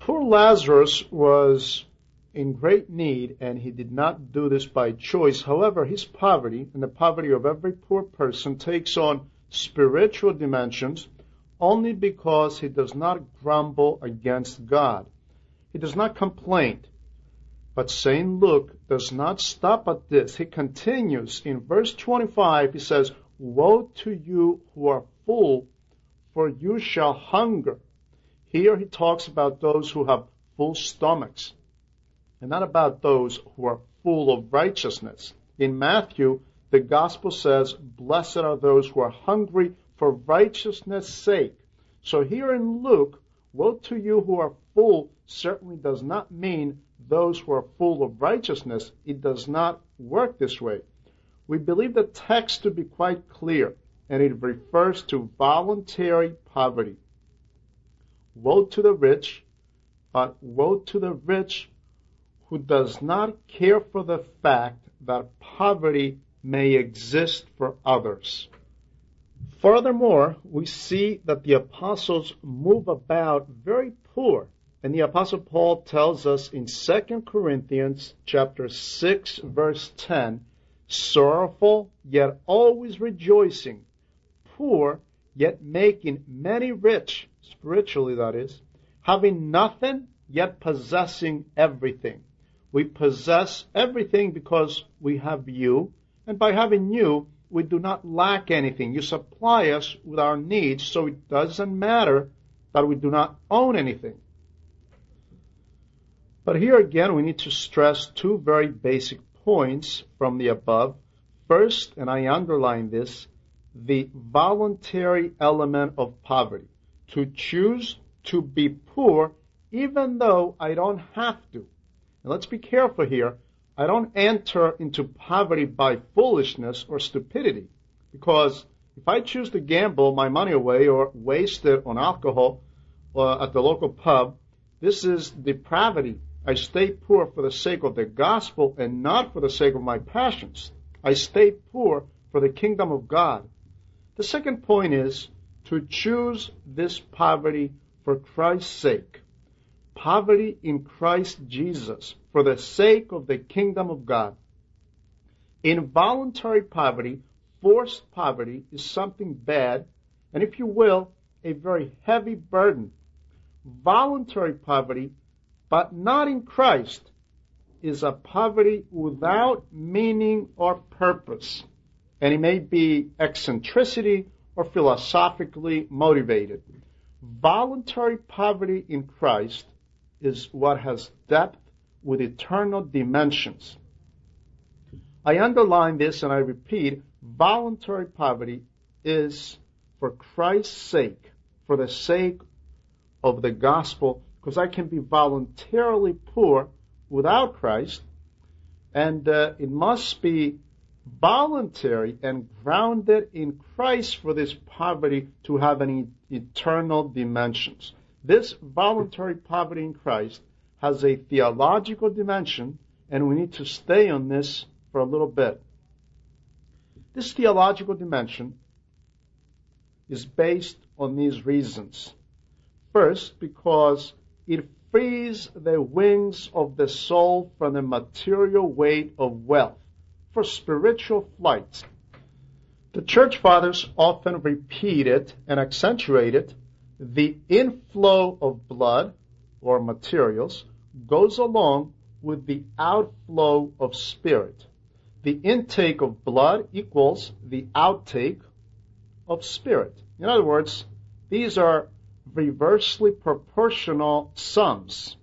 Poor Lazarus was in great need, and he did not do this by choice. However, his poverty, and the poverty of every poor person, takes on spiritual dimensions only because he does not grumble against God. He does not complain. But St. Luke does not stop at this. He continues. In verse 25, he says, "Woe to you who are full, for you shall hunger." Here he talks about those who have full stomachs, and not about those who are full of righteousness. In Matthew, the gospel says, "Blessed are those who are hungry for righteousness' sake." So here in Luke, "Woe to you who are full" certainly does not mean those who are full of righteousness. It does not work this way. We believe the text to be quite clear, and it refers to voluntary poverty. Woe to the rich, but woe to the rich who does not care for the fact that poverty may exist for others. Furthermore, we see that the apostles move about very poor. And the Apostle Paul tells us in 2 Corinthians chapter 6, verse 10, "Sorrowful, yet always rejoicing, poor, yet making many rich," spiritually that is, "having nothing, yet possessing everything." We possess everything because we have you, and by having you, we do not lack anything. You supply us with our needs, so it doesn't matter that we do not own anything. But here again, we need to stress two very basic points from the above. First, and I underline this, the voluntary element of poverty. To choose to be poor even though I don't have to. And let's be careful here. I don't enter into poverty by foolishness or stupidity. Because if I choose to gamble my money away or waste it on alcohol at the local pub, this is depravity. I stay poor for the sake of the gospel and not for the sake of my passions. I stay poor for the kingdom of God. The second point is to choose this poverty for Christ's sake. Poverty in Christ Jesus for the sake of the kingdom of God. Involuntary poverty, forced poverty, is something bad, and if you will, a very heavy burden. Voluntary poverty, but not in Christ, is a poverty without meaning or purpose. And it may be eccentricity or philosophically motivated. Voluntary poverty in Christ is what has depth with eternal dimensions. I underline this and I repeat, voluntary poverty is for Christ's sake, for the sake of the gospel, because I can be voluntarily poor without Christ, and it must be voluntary and grounded in Christ for this poverty to have any eternal dimensions. This voluntary poverty in Christ has a theological dimension, and we need to stay on this for a little bit. This theological dimension is based on these reasons. First, because it frees the wings of the soul from the material weight of wealth for spiritual flight. The church fathers often repeated and accentuated the inflow of blood or materials goes along with the outflow of spirit. The intake of blood equals the outtake of spirit. In other words, these are reversely proportional sums.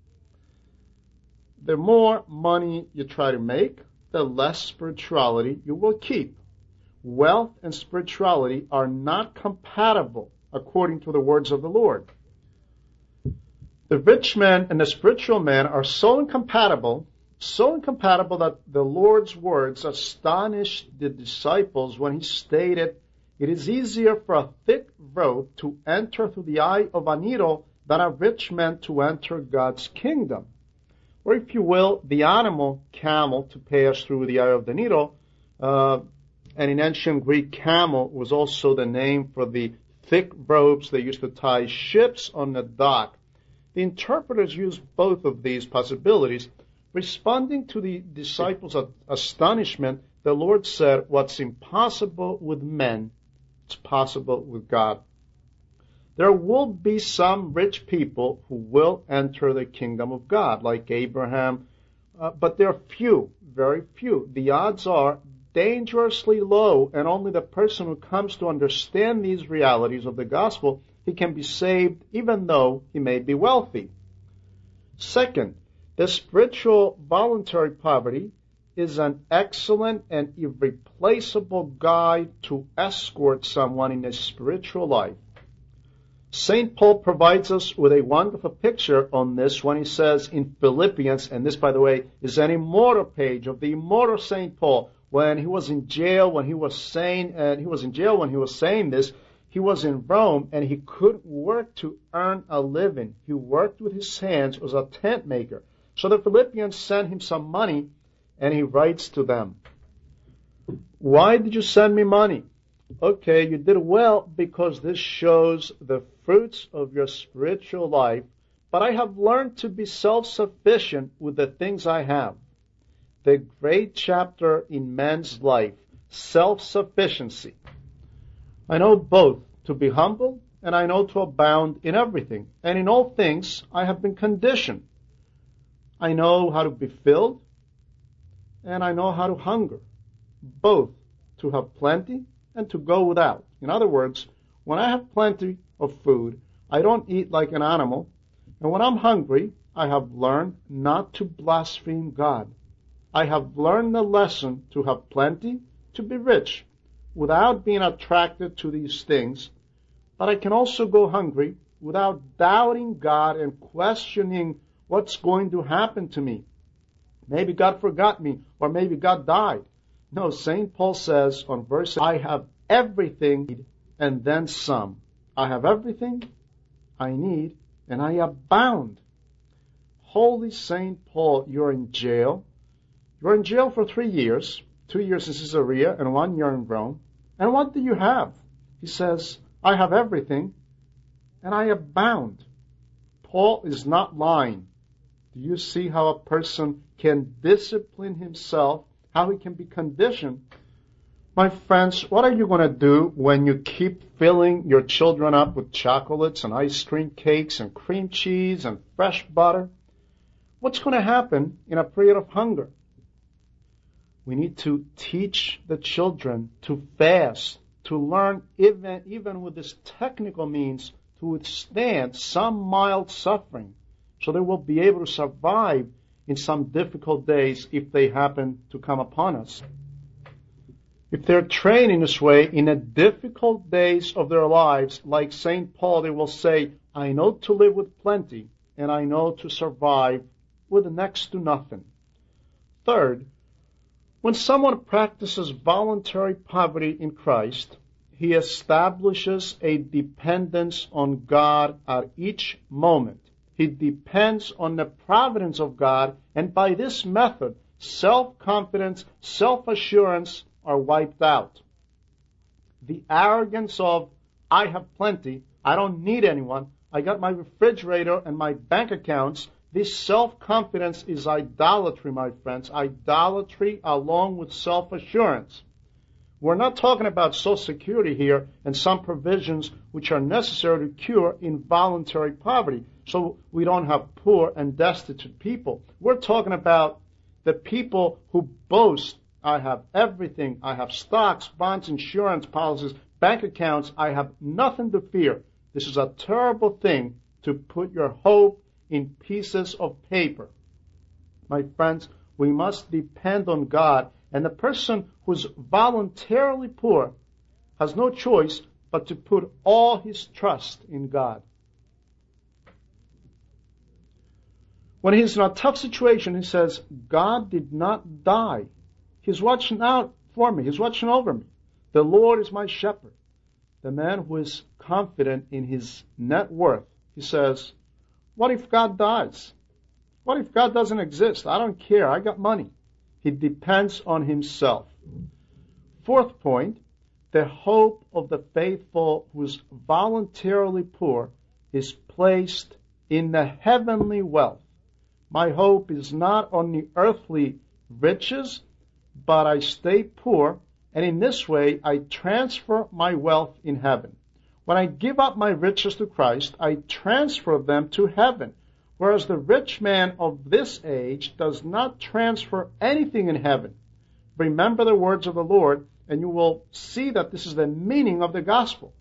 The more money you try to make, the less spirituality you will keep. Wealth and spirituality are not compatible, according to the words of the Lord. The rich man and the spiritual man are so incompatible that the Lord's words astonished the disciples when he stated, "It is easier for a thick rope to enter through the eye of a needle than a rich man to enter God's kingdom." Or if you will, the animal camel to pass through the eye of the needle, and in ancient Greek, camel was also the name for the thick ropes they used to tie ships on the dock. The interpreters use both of these possibilities. Responding to the disciples' astonishment, the Lord said, what's impossible with men, it's possible with God. There will be some rich people who will enter the kingdom of God, like Abraham, but there are few, very few. The odds are dangerously low, and only the person who comes to understand these realities of the gospel, he can be saved even though he may be wealthy. Second, the spiritual voluntary poverty is an excellent and irreplaceable guide to escort someone in a spiritual life. St. Paul provides us with a wonderful picture on this when he says in Philippians, and this, by the way, is an immortal page of the immortal St. Paul, when he was in jail, when he was saying this, he was in Rome and he couldn't work to earn a living. He worked with his hands as a tent maker. So the Philippians sent him some money, and he writes to them, "Why did you send me money? Okay, you did well because this shows the fruits of your spiritual life, but I have learned to be self-sufficient with the things I have." The great chapter in man's life, self-sufficiency. I know both to be humble and I know to abound in everything. And in all things I have been conditioned. I know how to be filled and I know how to hunger, both to have plenty and to go without. In other words, when I have plenty of food, I don't eat like an animal. And when I'm hungry, I have learned not to blaspheme God. I have learned the lesson to have plenty, to be rich, without being attracted to these things. But I can also go hungry without doubting God and questioning what's going to happen to me. Maybe God forgot me, or maybe God died. No, St. Paul says on verse 8, I have everything and then some. I have everything I need and I abound. Holy St. Paul, you're in jail. You're in jail for 3 years, 2 years in Caesarea and 1 year in Rome. And what do you have? He says, I have everything and I abound. Paul is not lying. Do you see how a person can discipline himself, how he can be conditioned? My friends, what are you going to do when you keep filling your children up with chocolates and ice cream cakes and cream cheese and fresh butter? What's going to happen in a period of hunger? We need to teach the children to fast, to learn even with this technical means to withstand some mild suffering, so they will be able to survive in some difficult days if they happen to come upon us. If they're trained in this way, in the difficult days of their lives, like St. Paul, they will say, I know to live with plenty, and I know to survive with next to nothing. Third, when someone practices voluntary poverty in Christ, he establishes a dependence on God at each moment. He depends on the providence of God, and by this method, self-confidence, self-assurance are wiped out. The arrogance of, I have plenty, I don't need anyone, I got my refrigerator and my bank accounts, this self-confidence is idolatry, my friends. Idolatry along with self-assurance. We're not talking about Social Security here and some provisions which are necessary to cure involuntary poverty, so we don't have poor and destitute people. We're talking about the people who boast, I have everything, I have stocks, bonds, insurance policies, bank accounts, I have nothing to fear. This is a terrible thing to put your hope in pieces of paper. My friends, we must depend on God, and the person who's voluntarily poor has no choice but to put all his trust in God. When he's in a tough situation, he says, God did not die. He's watching out for me. He's watching over me. The Lord is my shepherd. The man who is confident in his net worth, he says, what if God dies? What if God doesn't exist? I don't care. I got money. He depends on himself. Fourth point, the hope of the faithful who is voluntarily poor is placed in the heavenly wealth. My hope is not on the earthly riches, but I stay poor, and in this way I transfer my wealth in heaven. When I give up my riches to Christ, I transfer them to heaven, whereas the rich man of this age does not transfer anything in heaven. Remember the words of the Lord, and you will see that this is the meaning of the gospel.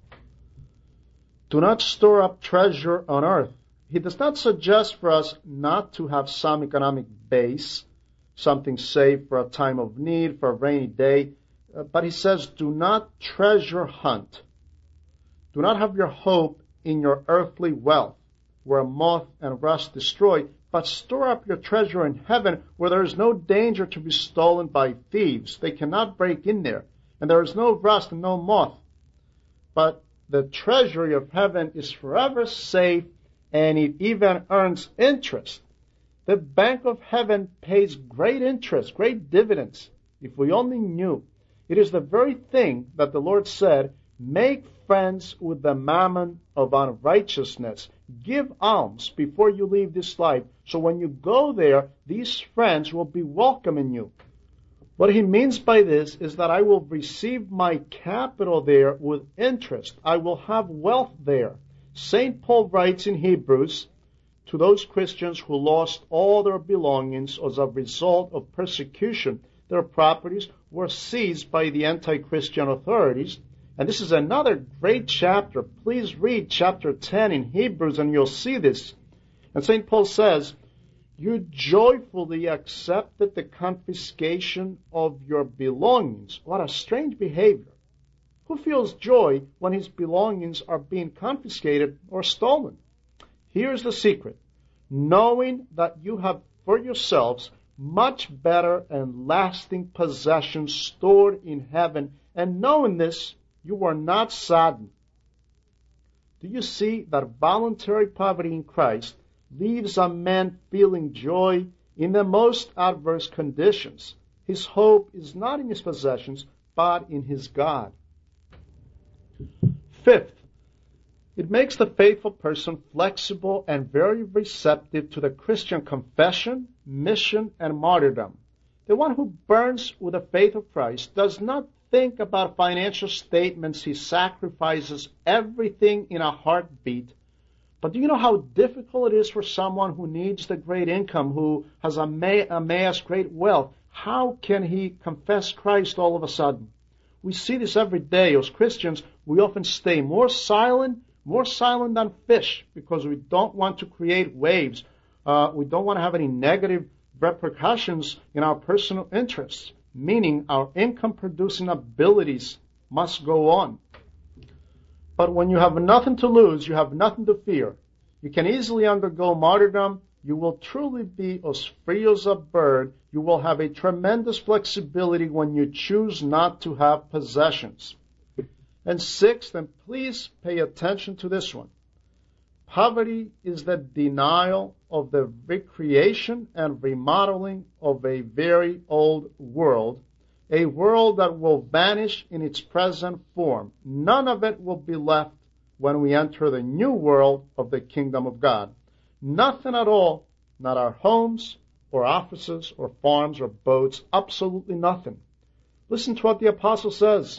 Do not store up treasure on earth. He does not suggest for us not to have some economic base, something saved for a time of need, for a rainy day, but he says, do not treasure hunt. Do not have your hope in your earthly wealth, where moth and rust destroy, but store up your treasure in heaven, where there is no danger to be stolen by thieves. They cannot break in there, and there is no rust and no moth. But the treasury of heaven is forever safe, and it even earns interest. The bank of heaven pays great interest, great dividends. If we only knew. It is the very thing that the Lord said, make friends with the mammon of unrighteousness. Give alms before you leave this life, so when you go there, these friends will be welcoming you. What he means by this is that I will receive my capital there with interest. I will have wealth there. St. Paul writes in Hebrews to those Christians who lost all their belongings as a result of persecution. Their properties were seized by the anti-Christian authorities. And this is another great chapter. Please read chapter 10 in Hebrews and you'll see this. And St. Paul says, you joyfully accepted the confiscation of your belongings. What a strange behavior. Who feels joy when his belongings are being confiscated or stolen? Here's the secret. Knowing that you have for yourselves much better and lasting possessions stored in heaven, and knowing this, you are not saddened. Do you see that voluntary poverty in Christ leaves a man feeling joy in the most adverse conditions? His hope is not in his possessions, but in his God. Fifth, it makes the faithful person flexible and very receptive to the Christian confession, mission, and martyrdom. The one who burns with the faith of Christ does not think about financial statements. He sacrifices everything in a heartbeat. But do you know how difficult it is for someone who needs the great income, who has amassed great wealth? How can he confess Christ all of a sudden? We see this every day. As Christians, we often stay more silent than fish, because we don't want to create waves. We don't want to have any negative repercussions in our personal interests, meaning our income-producing abilities must go on. But when you have nothing to lose, you have nothing to fear. You can easily undergo martyrdom. You will truly be as free as a bird. You will have a tremendous flexibility when you choose not to have possessions. And sixth, and please pay attention to this one, poverty is the denial of the recreation and remodeling of a very old world, a world that will vanish in its present form. None of it will be left when we enter the new world of the kingdom of God. Nothing at all, not our homes or offices or farms or boats, absolutely nothing. Listen to what the apostle says.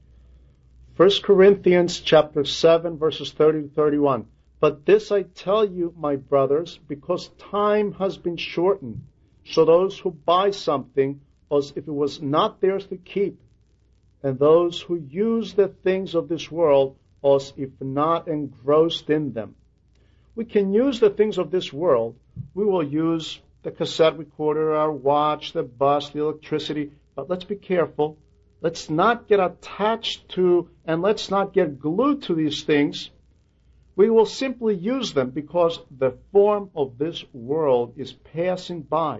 1 Corinthians chapter 7, verses 30 to 31. But this I tell you, my brothers, because time has been shortened, so those who buy something as if it was not theirs to keep, and those who use the things of this world as if not engrossed in them. We can use the things of this world. We will use the cassette recorder, our watch, the bus, the electricity, but let's be careful. Let's not get attached to, and let's not get glued to these things. We will simply use them because the form of this world is passing by.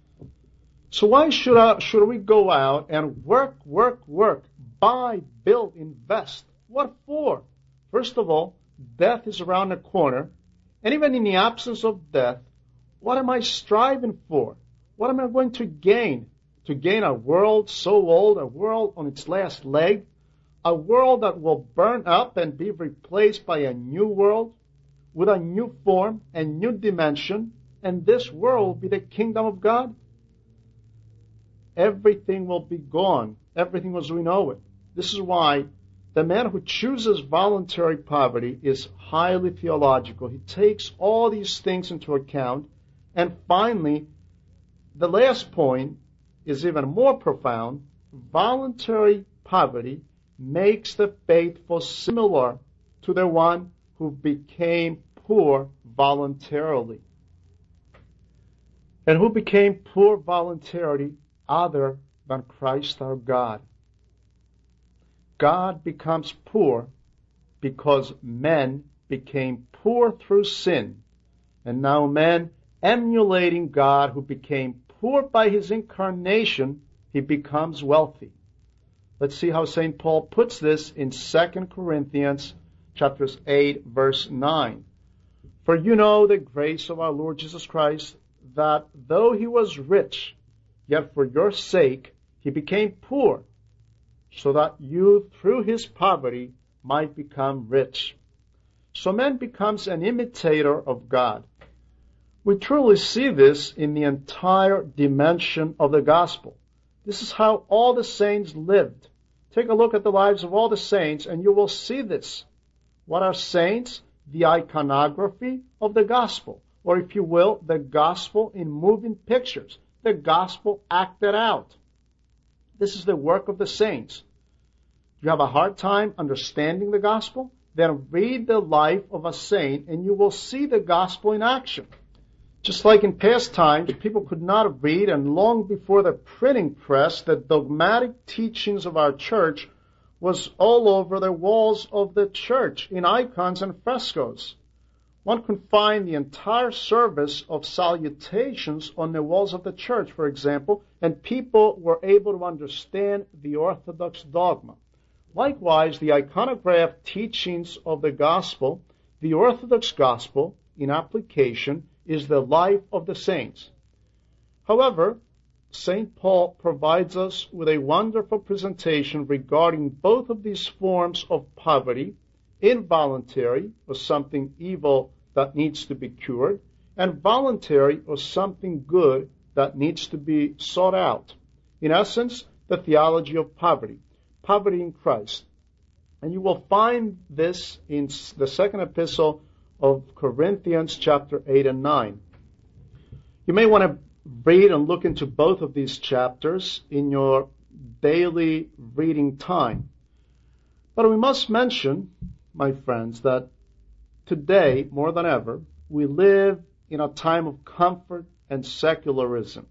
So why should we go out and work, buy, build, invest? What for? First of all, death is around the corner. And even in the absence of death, what am I striving for? What am I going to gain? To gain a world so old, a world on its last leg, a world that will burn up and be replaced by a new world? with a new form and new dimension, and this world will be the kingdom of God? Everything will be gone. Everything as we know it. This is why the man who chooses voluntary poverty is highly theological. He takes all these things into account. And finally, the last point is even more profound. Voluntary poverty makes the faithful similar to the one who became poor voluntarily. And who became poor voluntarily other than Christ our God. God becomes poor because men became poor through sin. And now men, emulating God who became poor by his incarnation, he becomes wealthy. Let's see how St. Paul puts this in 2 Corinthians chapters 8, verse 9. For you know the grace of our Lord Jesus Christ, that though he was rich, yet for your sake he became poor, so that you through his poverty might become rich. So man becomes an imitator of God. We truly see this in the entire dimension of the gospel. This is how all the saints lived. Take a look at the lives of all the saints and you will see this. What are saints? The iconography of the gospel, or if you will, the gospel in moving pictures, the gospel acted out. This is the work of the saints. You have a hard time understanding the gospel? Then read the life of a saint and you will see the gospel in action. Just like in past times, people could not read, and long before the printing press, the dogmatic teachings of our church was all over the walls of the church, in icons and frescoes. One could find the entire service of salutations on the walls of the church, for example, and people were able to understand the Orthodox dogma. Likewise, the iconograph teachings of the gospel, the Orthodox gospel, in application, is the life of the saints. However, St. Paul provides us with a wonderful presentation regarding both of these forms of poverty, involuntary, or something evil that needs to be cured, and voluntary, or something good that needs to be sought out. In essence, the theology of poverty, poverty in Christ. And you will find this in the second epistle of Corinthians chapter 8 and 9. You may want to read and look into both of these chapters in your daily reading time. But we must mention, my friends, that today, more than ever, we live in a time of comfort and secularism.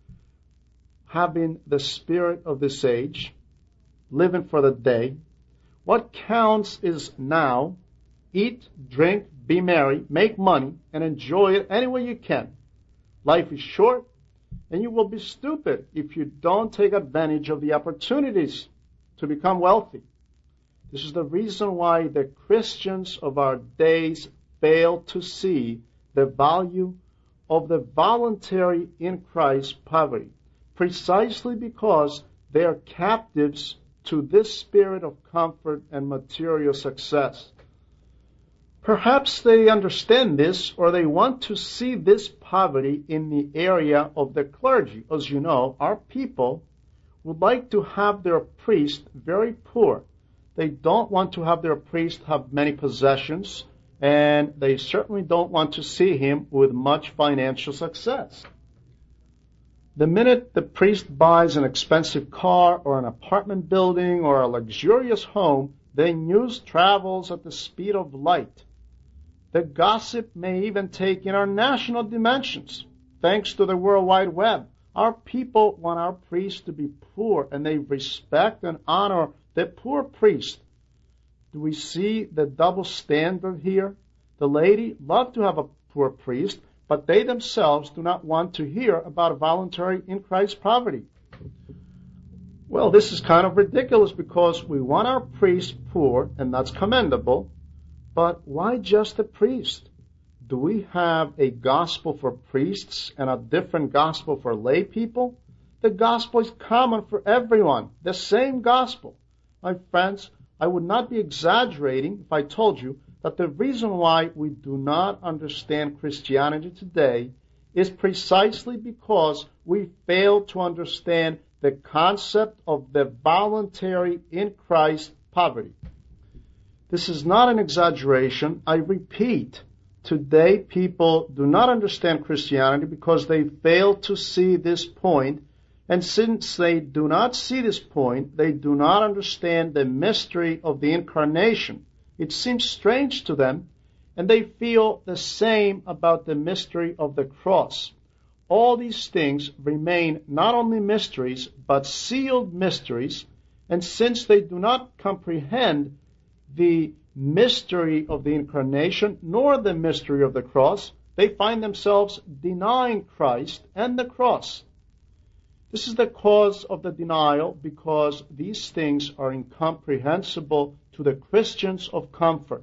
Having the spirit of this age, living for the day, what counts is now, eat, drink, be merry, make money, and enjoy it any way you can. Life is short, and you will be stupid if you don't take advantage of the opportunities to become wealthy. This is the reason why the Christians of our days fail to see the value of the voluntary in Christ poverty, precisely because they are captives to this spirit of comfort and material success. Perhaps they understand this, or they want to see this poverty in the area of the clergy. As you know, our people would like to have their priest very poor. They don't want to have their priest have many possessions, and they certainly don't want to see him with much financial success. The minute the priest buys an expensive car or an apartment building or a luxurious home, the news travels at the speed of light. The gossip may even take international dimensions. Thanks to the World Wide Web, our people want our priests to be poor, and they respect and honor the poor priest. Do we see the double standard here? The lady loved to have a poor priest, but they themselves do not want to hear about voluntary in Christ poverty. Well, this is kind of ridiculous because we want our priests poor, and that's commendable. But why just the priest? Do we have a gospel for priests and a different gospel for lay people? The gospel is common for everyone, the same gospel. My friends, I would not be exaggerating if I told you that the reason why we do not understand Christianity today is precisely because we fail to understand the concept of the voluntary in Christ poverty. This is not an exaggeration. I repeat, today people do not understand Christianity because they fail to see this point, and since they do not see this point, they do not understand the mystery of the incarnation. It seems strange to them, and they feel the same about the mystery of the cross. All these things remain not only mysteries, but sealed mysteries, and since they do not comprehend the mystery of the incarnation, nor the mystery of the cross, they find themselves denying Christ and the cross. This is the cause of the denial, because these things are incomprehensible to the Christians of comfort.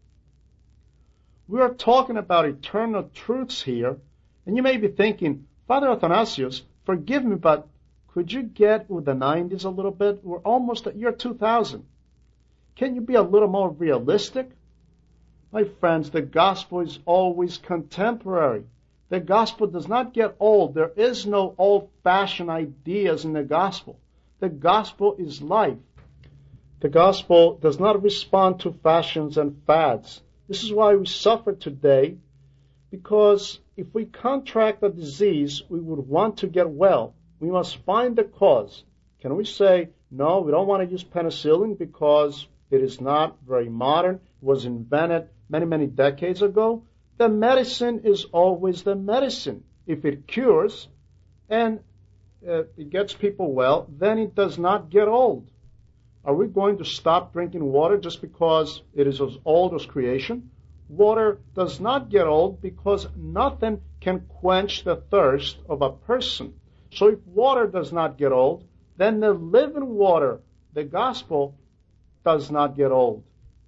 We are talking about eternal truths here, and you may be thinking, Father Athanasius, forgive me, but could you get with the 90s a little bit? We're almost at year 2000. Can you be a little more realistic? My friends, the gospel is always contemporary. The gospel does not get old. There is no old-fashioned ideas in the gospel. The gospel is life. The gospel does not respond to fashions and fads. This is why we suffer today, because if we contract a disease, we would want to get well. We must find the cause. Can we say, no, we don't want to use penicillin because it is not very modern, it was invented many, many decades ago? The medicine is always the medicine. If it cures and it gets people well, then it does not get old. Are we going to stop drinking water just because it is as old as creation? Water does not get old because nothing can quench the thirst of a person. So if water does not get old, then the living water, the gospel, does not get old.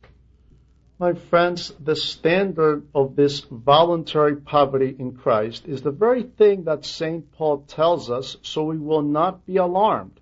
My friends, the standard of this voluntary poverty in Christ is the very thing that St. Paul tells us, so we will not be alarmed.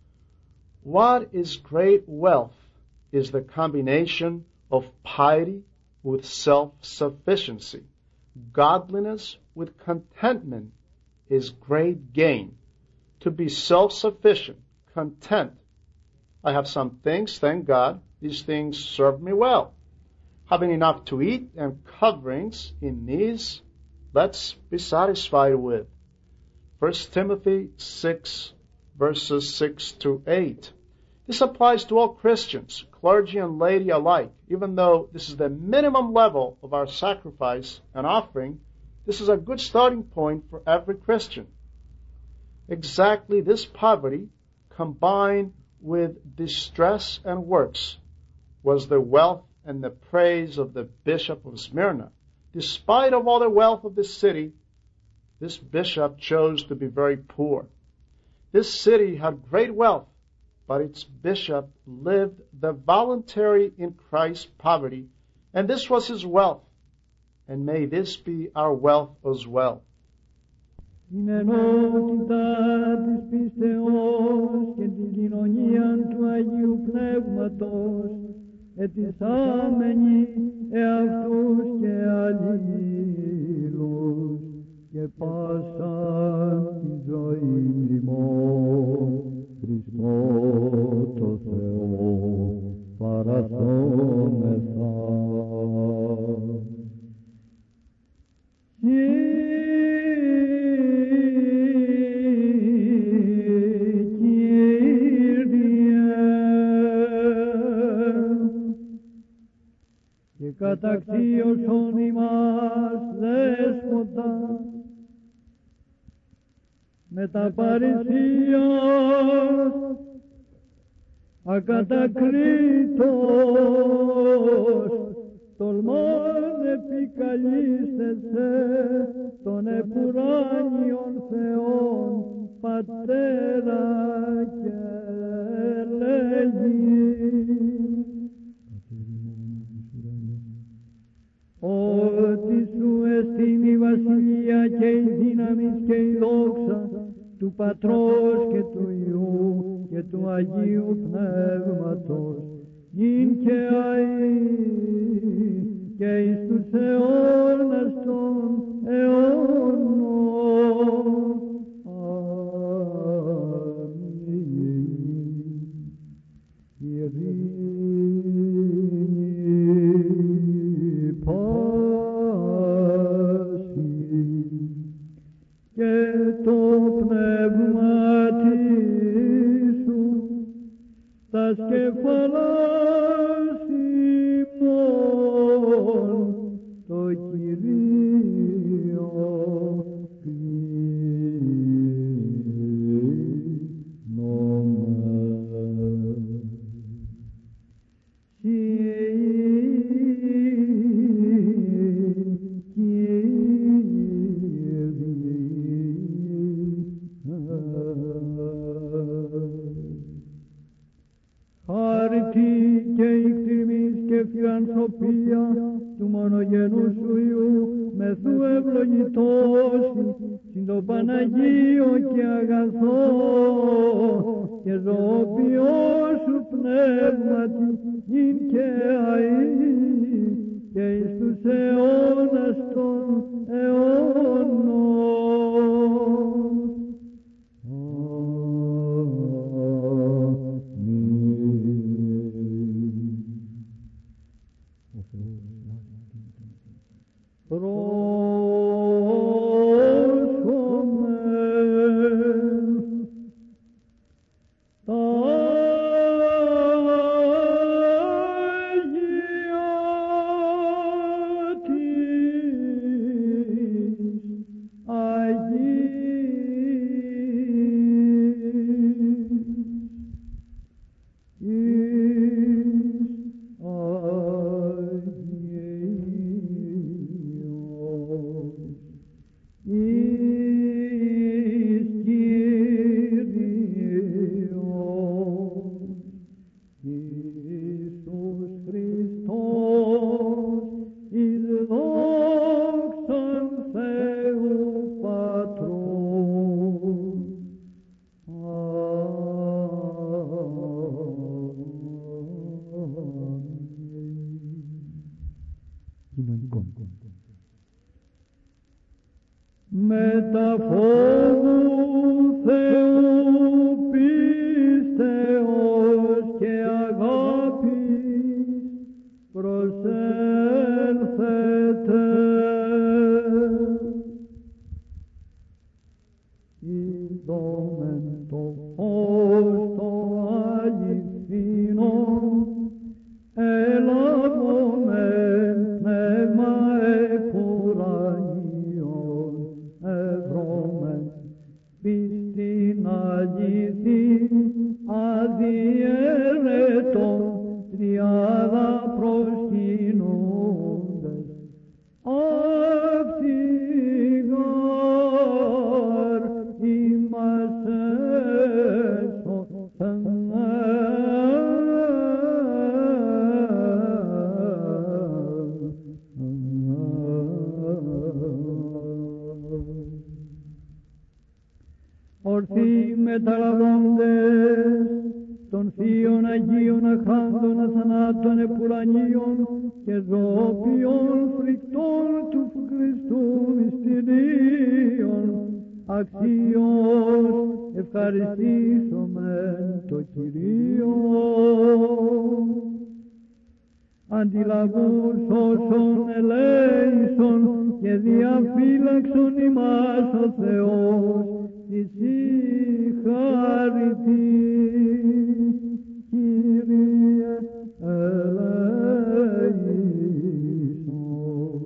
What is great wealth is the combination of piety with self-sufficiency. Godliness with contentment is great gain. To be self-sufficient, content. I have some things, thank God. These things serve me well. Having enough to eat and coverings in these, let's be satisfied with. 1 Timothy 6, verses 6 to 8. This applies to all Christians, clergy and laity alike. Even though this is the minimum level of our sacrifice and offering, this is a good starting point for every Christian. Exactly this poverty, combined with distress and works, was the wealth and the praise of the bishop of Smyrna. Despite of all the wealth of this city, this bishop chose to be very poor. This city had great wealth, but its bishop lived the voluntary in Christ's poverty, and this was his wealth. And may this be our wealth as well. Την ενότητα της πίστεως και την κοινωνία του Αγίου Πνεύματος ετισάμενοι εαυτούς και αλλήλους και πάσαν τη ζωή ημών Χριστό το Θεό παρασόμεθα. Καταξίωσον ημάς δέσποτα με τα παρησίας ακατακρίτως τολμών επικαλείσθεσαι των επουράνιων Θεών Πατέρα και λέγει ότι σου εστίν η βασιλεία και η δύναμη και η δόξα του Πατρός και του Υιού και του Αγίου Πνεύματος, νυν και αεί και εις τους αιώνας των αιώνων. Ειρήνη πάση και το πνεύμα σου τα σκεφαλάς ημών το Κυρίο χάρτη και η κτήμης και φιλανθρωπία του μονογενού σου Υιού μεθού ευλογητώσει συν το Παναγίο και αγαθό και ζωοποιό σου πνεύματι νυν και αεί και εις τους αιώνας των αιώνων. Με τα φόβου Θεού πίστεως και αγάπης προσέλθετε. Είδομεν το φως το αληθινό, έλαβομεν πνεύμα εκουρανίων, ευρώμεν πίστην αληθή αδιαιρετών τριάδα προσκυνούντες. Αυτηγάρ ημάς έσωσεν. Ορθοί μεταλαβώντες των θείων Αγίων αχράντων αθανάτων επουρανίων και ζωοποιών φρικτών του Χριστού μυστηρίων, αξίως ευχαριστήσομεν το Κυρίο. Αντιλαβούς όσων ελέησον και διαφύλαξον ημάς ο Θεός, εσύ χάρητη, Κύριε ελέησον.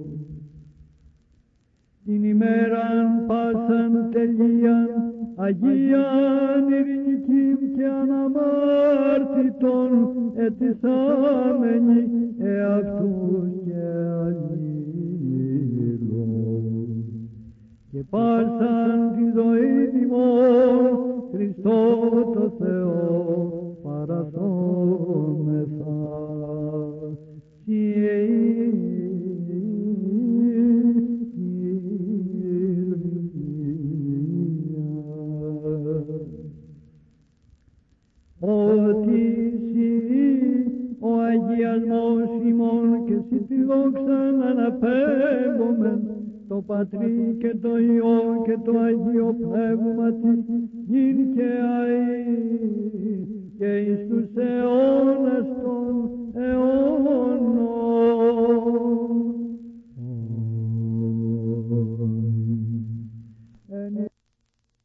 Την ημέραν πάσαν τελείαν, Αγίαν ειρηνικήν και αναμάρτητον ετισάμενοι εαυτούς και αλλήλων. Και πάσαν τη ζωή ημών Χριστό το Θεό παραδόμεθα. Ότι εσύ ο αγιασμός τη δόξαν αναπέμπομεν, το Πατρί και το Υιό και το Αγίο Πνεύματι, νυν και αεί και εις τους